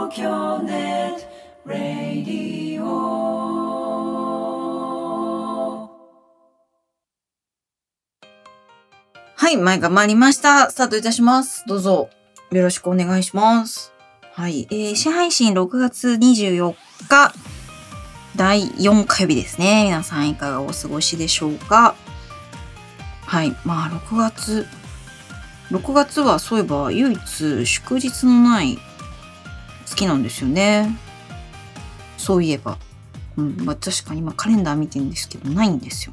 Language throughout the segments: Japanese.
東京ネットラディオ。はい、前が参りました。スタートいたします。どうぞよろしくお願いします。はい、試配信6月24日第4火曜日ですね。皆さんいかがお過ごしでしょうか。はい、6月はそういえば唯一祝日のない月なんですよね。そういえば、確かに今カレンダー見てるんですけどないんですよ。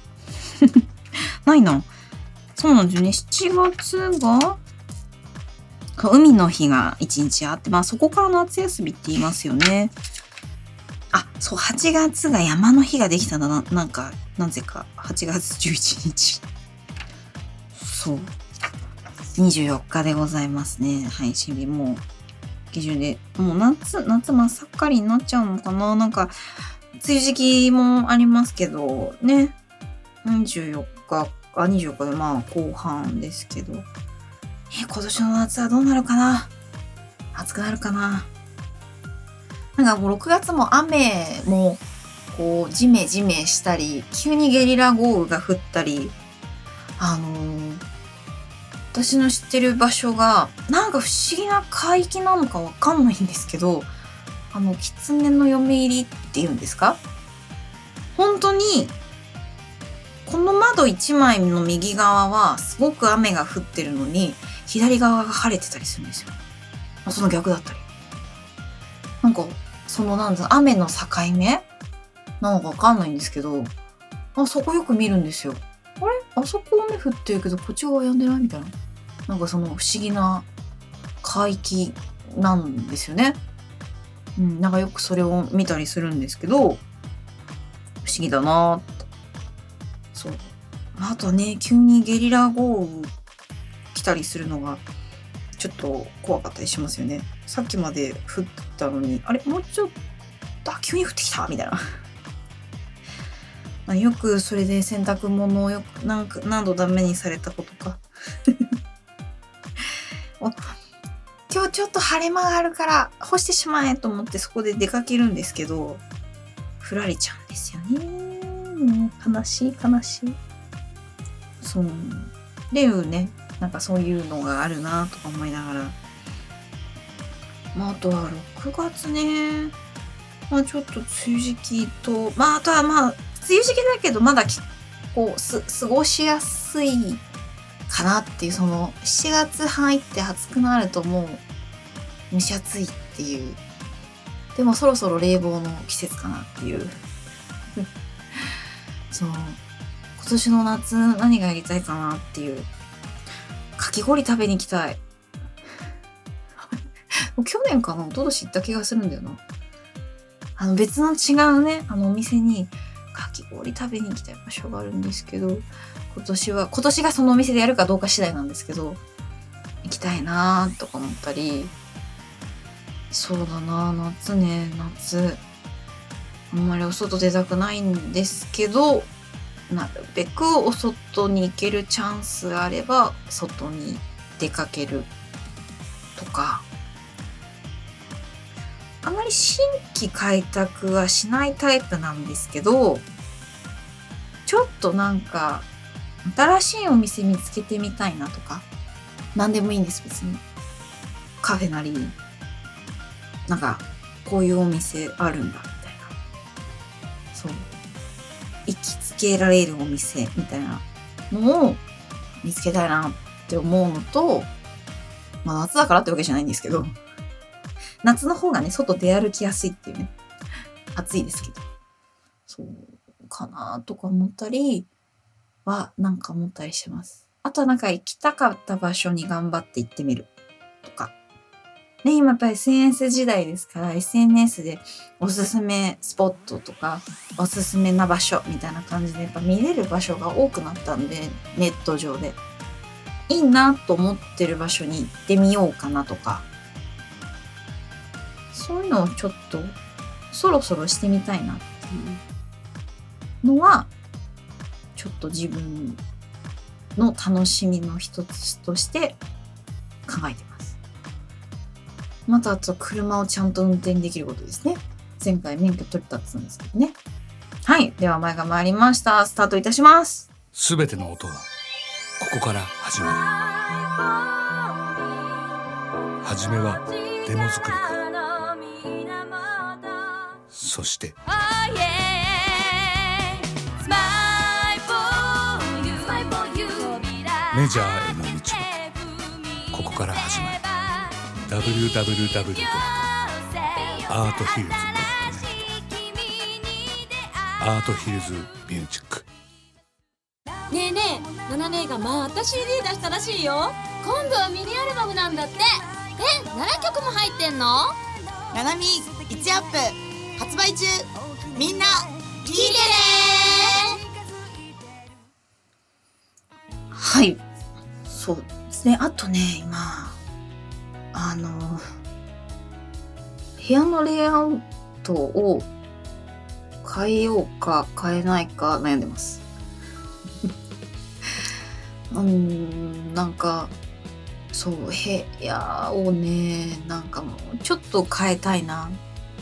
ないな。そうなんですよね。7月が海の日が1日あって、そこから夏休みって言いますよね。そう、8月が山の日ができたんだな。なぜか8月11日。そう。24日でございますね。配信日もう下旬で、もう夏真っ盛りになっちゃうのかな。梅雨時期もありますけどね。24日で後半ですけど。今年の夏はどうなるかな。暑くなるかな。もう6月も雨もこうジメジメしたり、急にゲリラ豪雨が降ったり、私の知ってる場所が不思議な海域なのかわかんないんですけど、狐の嫁入りっていうんですか？本当にこの窓1枚の右側はすごく雨が降ってるのに、左側が晴れてたりするんですよ。その逆だったり。雨の境目なのかわかんないんですけど、そこよく見るんですよ。あそこ雨降ってるけどこっち側やんでないみたいな。その不思議な海域なんですよね。よくそれを見たりするんですけど、不思議だなって。そう。あとはね、急にゲリラ豪雨来たりするのがちょっと怖かったりしますよね。さっきまで降ったのに、もうちょっと急に降ってきたみたいな。よくそれで洗濯物を何度ダメにされたことか。今日ちょっと晴れ間があるから干してしまえと思ってそこで出かけるんですけど、降られちゃうんですよね。悲しい。そうっていうね、そういうのがあるなとか思いながら、あとは6月ね、ちょっと梅雨時期と、あとは梅雨時期だけどまだこう過ごしやすいかなっていう、7月入って暑くなるともう蒸し暑いっていう、でもそろそろ冷房の季節かなっていうそう、今年の夏何がやりたいかなっていう、かき氷食べに行きたい。去年かな、一昨年行った気がするんだよな。別の違うね、お店にかき氷食べに行きたい場所があるんですけど、今年がそのお店でやるかどうか次第なんですけど、行きたいなとか思ったり。そうだな、夏あんまりお外出たくないんですけど、なるべくお外に行けるチャンスがあれば外に出かけるとか。あまり新規開拓はしないタイプなんですけど、ちょっと新しいお店見つけてみたいなとか、何でもいいんです、別に。カフェなり、こういうお店あるんだみたいな。そう。行きつけられるお店みたいなのを見つけたいなって思うのと、夏だからってわけじゃないんですけど、夏の方がね、外出歩きやすいっていうね。暑いですけど。そうかなとか思ったりは、思ったりします。あとは行きたかった場所に頑張って行ってみるとか。ね、今やっぱり SNS 時代ですから、SNS でおすすめスポットとか、おすすめな場所みたいな感じでやっぱ見れる場所が多くなったんで、ネット上で。いいなと思ってる場所に行ってみようかなとか。そういうのをちょっとそろそろしてみたいなっていうのは、ちょっと自分の楽しみの一つとして考えてます。 またあと車をちゃんと運転できることですね。前回免許取れたって言うんですけどね。はい。では前が回りました。スタートいたします。 すべての音はここから始まる。はじめはデモ作りから、そしてメジャーへの道もここから始まる。 www.arthillsnet アートヒルズミュージック。 ねえねえ、ナナ姉がまた CD 出したらしいよ。今度はミニアルバムなんだって。7曲も入ってんの？ ナナミ1アップ発売中。みんな聞いてね。 はい。そうですね。あとね、今、部屋のレイアウトを変えようか変えないか悩んでます。なんか、そう、部屋をね、なんかもうちょっと変えたいな。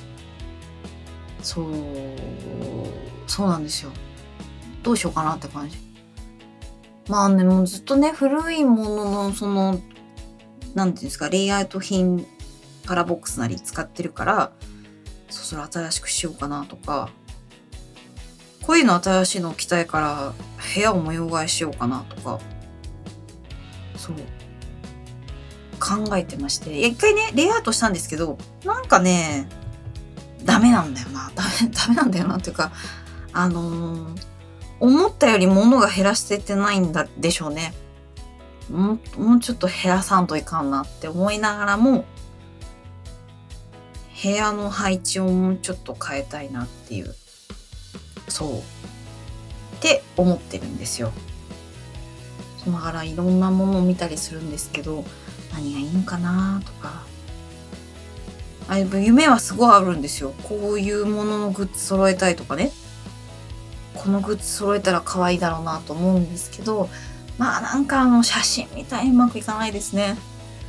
そうなんですよ。どうしようかなって感じ。まあね、もうずっとね、古いもののなんていうんですか、レイアウト品カラーボックスなり使ってるから、そろ新しくしようかなとか、こういうの新しいの置きたいから部屋を模様替えしようかなとか、そう考えてまして、一回ねレイアウトしたんですけど、なんかねダメなんだよなっていうか、思ったより物が減らしてってないんでしょうね。もうちょっと減らさんといかんなって思いながらも、部屋の配置をもうちょっと変えたいなっていう、そうって思ってるんですよ。だからいろんなものを見たりするんですけど、何がいいのかなとか、夢はすごいあるんですよ。こういうもののグッズ揃えたいとかね、このグッズ揃えたら可愛いだろうなと思うんですけど、まあなんか写真みたいにうまくいかないですね。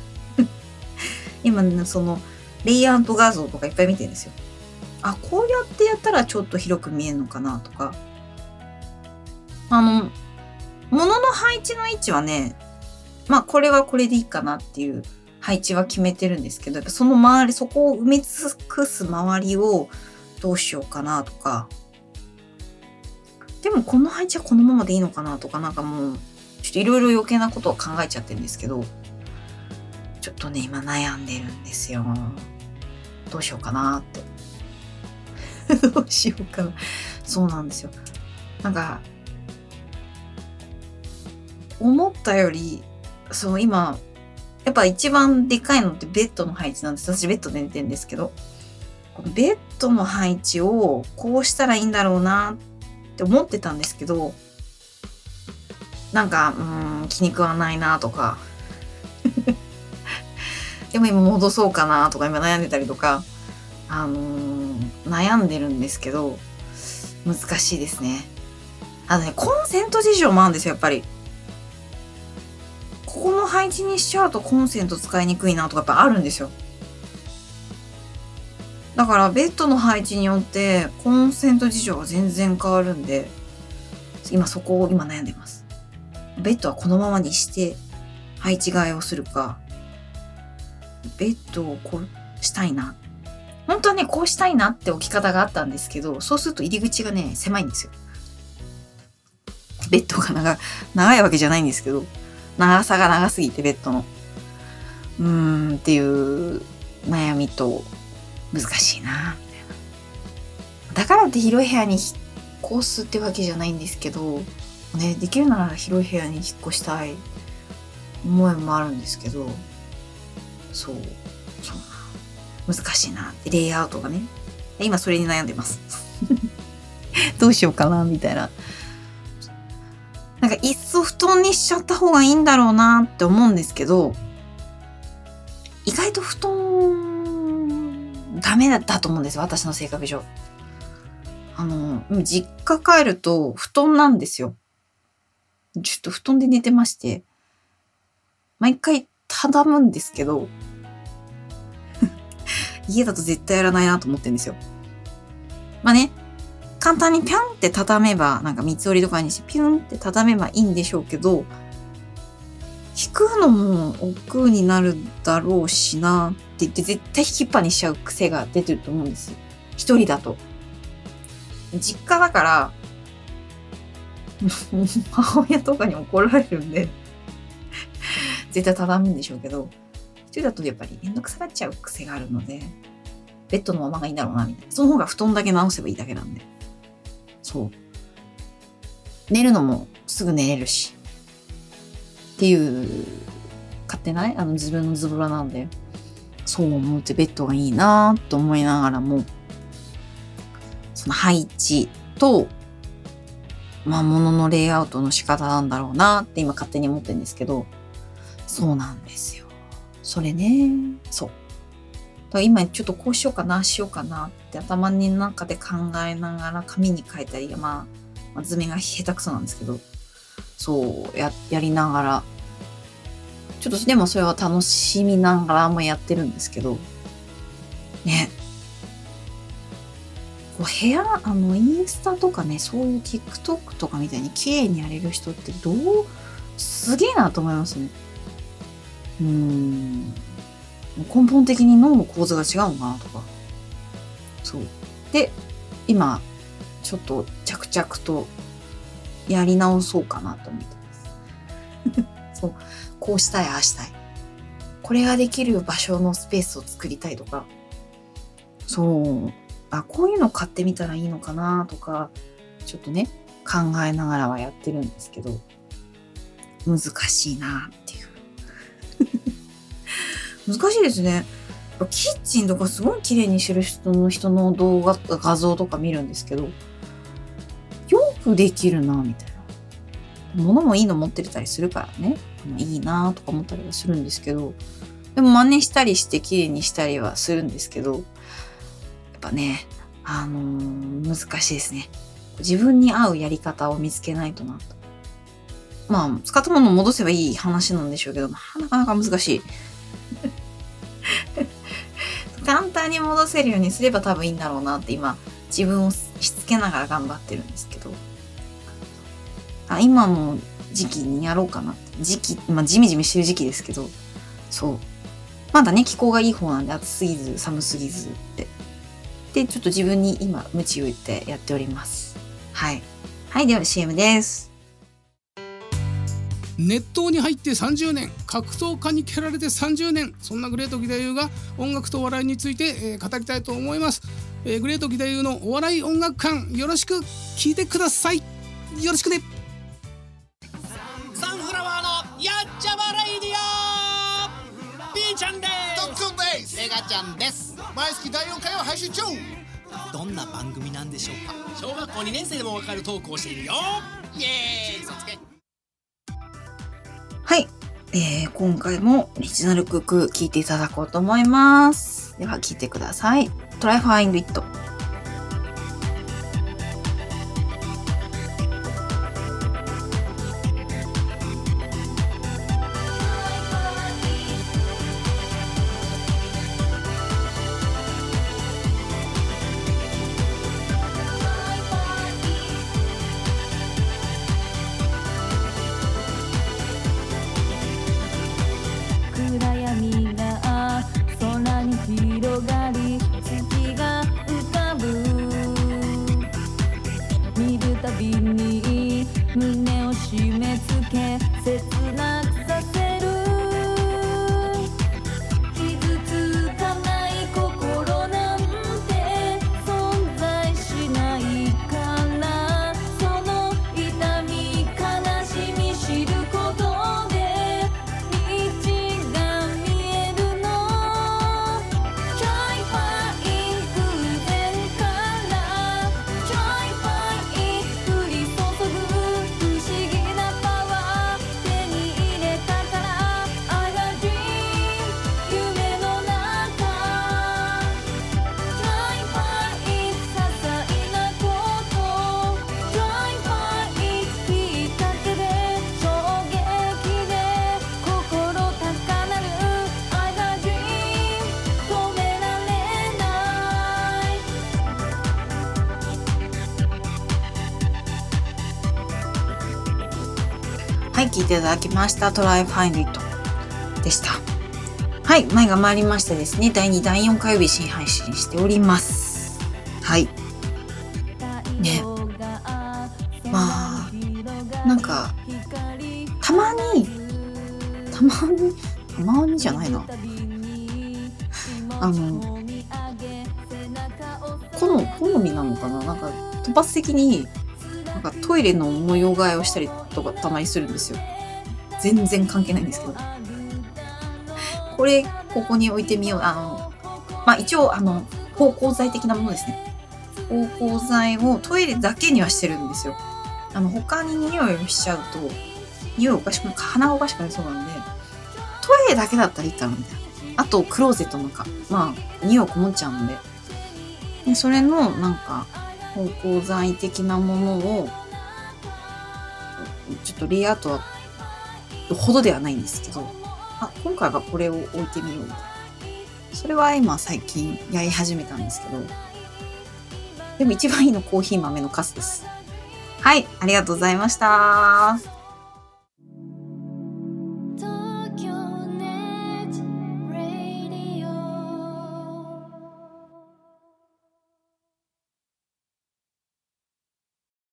今ね、そのレイアウト画像とかいっぱい見てるんですよ。あ、こうやってやったらちょっと広く見えるのかなとか、物の配置の位置はね、まあこれはこれでいいかなっていう配置は決めてるんですけど、やっぱその周り、そこを埋め尽くす周りをどうしようかなとか、でもこの配置はこのままでいいのかなとか、なんかもうちょっといろいろ余計なことを考えちゃってるんですけど、ちょっとね今悩んでるんですよ。どうしようかなってどうしようかな。そうなんですよ。なんか思ったより、今やっぱ一番でかいのってベッドの配置なんです。私ベッドで寝てるんですけど、このベッドの配置をこうしたらいいんだろうなって思ってたんですけど、なんか気に食わないなとかでも今戻そうかなとか今悩んでたりとか、悩んでるんですけど、難しいですね。コンセント事情もあるんですよ。やっぱりここの配置にしちゃうとコンセント使いにくいなとかやっぱあるんですよ。だからベッドの配置によってコンセント事情が全然変わるんで、そこを悩んでます。ベッドはこのままにして配置替えをするか、ベッドをこうしたいな、本当はねこうしたいなって置き方があったんですけど、そうすると入り口がね狭いんですよ。ベッドが長いわけじゃないんですけど、長さが長すぎてベッドのっていう悩みと、難しいな。だからって広い部屋に引っ越すってわけじゃないんですけどね、できるなら広い部屋に引っ越したい思いもあるんですけど、そう難しいなって、レイアウトがね、今それに悩んでますどうしようかなみたいな。なんかいっそ布団にしちゃった方がいいんだろうなって思うんですけど、意外と布団ダメだったと思うんですよ、私の性格上。実家帰ると布団なんですよ。ちょっと布団で寝てまして、毎回畳むんですけど家だと絶対やらないなと思ってるんですよ。まあね、簡単にピャンって畳めば、なんか三つ折りとかにしてピュンって畳めばいいんでしょうけど、引くのも億劫になるだろうしなって言って絶対引きっぱにしちゃう癖が出てると思うんです。一人だと。実家だから、母親とかに怒られるんで、絶対畳むんでしょうけど、一人だとやっぱりめんどくさがっちゃう癖があるので、ベッドのままがいいんだろうな、みたいな。その方が布団だけ直せばいいだけなんで。そう。寝るのもすぐ寝れるし。っていう、勝手なね、自分のズボラなんで、そう思ってベッドがいいなと思いながらも、その配置と、まあ物のレイアウトの仕方なんだろうなって今勝手に思ってるんですけど、そうなんですよ。それね、そう。だから今ちょっとこうしようかな、しようかなって頭の中で考えながら紙に書いたり、まあ図面が下手くそなんですけど、そうやりながら、ちょっとでもそれは楽しみながらもやってるんですけど、ね。こう部屋、インスタとかね、そういう TikTok とかみたいに綺麗にやれる人ってすげえなと思いますね。根本的に脳の構図が違うのかなとか。そう。で、今、ちょっと着々とやり直そうかなと思ってます。そう。こうしたい、ああしたい。これができる場所のスペースを作りたいとか。そう。こういうの買ってみたらいいのかなとか、ちょっとね、考えながらはやってるんですけど、難しいなっていう。難しいですね。キッチンとかすごい綺麗にしてる人の動画、画像とか見るんですけど、よくできるな、みたいな。物もいいの持ってたりするからね。いいなとか思ったりはするんですけど、でも真似したりして綺麗にしたりはするんですけど、やっぱね、難しいですね。自分に合うやり方を見つけないとなと。まあ、使ったものを戻せばいい話なんでしょうけど、なかなか難しい。簡単に戻せるようにすれば多分いいんだろうなって今、自分をしつけながら頑張ってるんですけど。今の時期にやろうかなって。まあ、ジメジメしてる時期ですけど、そう。まだね、気候がいい方なんで、暑すぎず、寒すぎずって。で、ちょっと自分に今、鞭を打ってやっております。はい。はい、では CM です。 熱湯に入って30年、格闘家に蹴られて30年、そんなグレート義太夫が音楽とお笑いについて、語りたいと思います。グレート義太夫のお笑い音楽館、よろしく聞いてください。よろしくね。 サンフラワーのやっちゃまレイディオ、ピーちゃんです。 トッツンです。 エガちゃんです。 毎月第4回を配信中。 どんな番組なんでしょうか。小学校2年生でもわかるトークをしているよ。イエーイ、嘘つけ。 はい、今回もオリジナル曲聴いていただこうと思います。では聴いてください。Try Find It。 暗闇が空に広がり月が浮かぶ、見るたびに胸を締め付け切なくさせる、傷つかない心なんて存在しないから、その痛み悲しみ知ることで手に入はい、聞いていただきました。トライファインドイットでした。はい、前が回りましてですね、第2、第4火曜日新配信しております。はい。ね。まあ、なんか、たまにじゃないな。好みなのかな、なんか突発的になんかトイレの模様替えをしたりとかたまにするんですよ。全然関係ないんですけど、これここに置いてみよう。一応芳香剤的なものですね。芳香剤をトイレだけにはしてるんですよ。他に匂いをしちゃうと匂いおかしく、鼻がおかしくなりそうなんで、トイレだけだったらいいかなみたいな。あとクローゼットの中、匂いこもっちゃうんで、それのなんか芳香剤的なものをちょっとレイアウトはほどではないんですけど、今回はこれを置いてみようみたいな。それは今最近やり始めたんですけど、でも一番いいのコーヒー豆のカスです。はい、ありがとうございました。